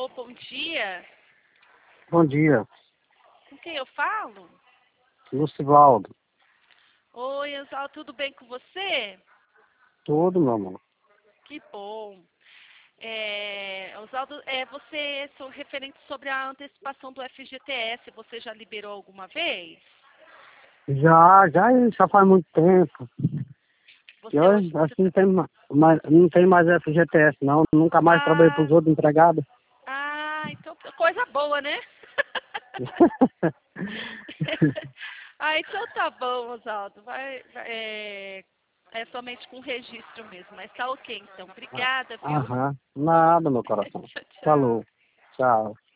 Alô, bom dia. Bom dia, Com quem eu falo? Lucivaldo. Oi, Oswaldo, tudo bem com você? Tudo, meu amor. Que bom. Oswaldo, você sou referente sobre a antecipação do FGTS. Você já liberou alguma vez? Já faz muito tempo. E Você hoje hoje, acho que não tem mais FGTS, não. Nunca mais trabalhei para ah, os outros empregados. então coisa boa, né? Então tá bom, Oswaldo. É somente com registro mesmo, mas tá ok então. Obrigada, viu? Aham. Nada, meu coração. Tchau, tchau. Falou. Tchau.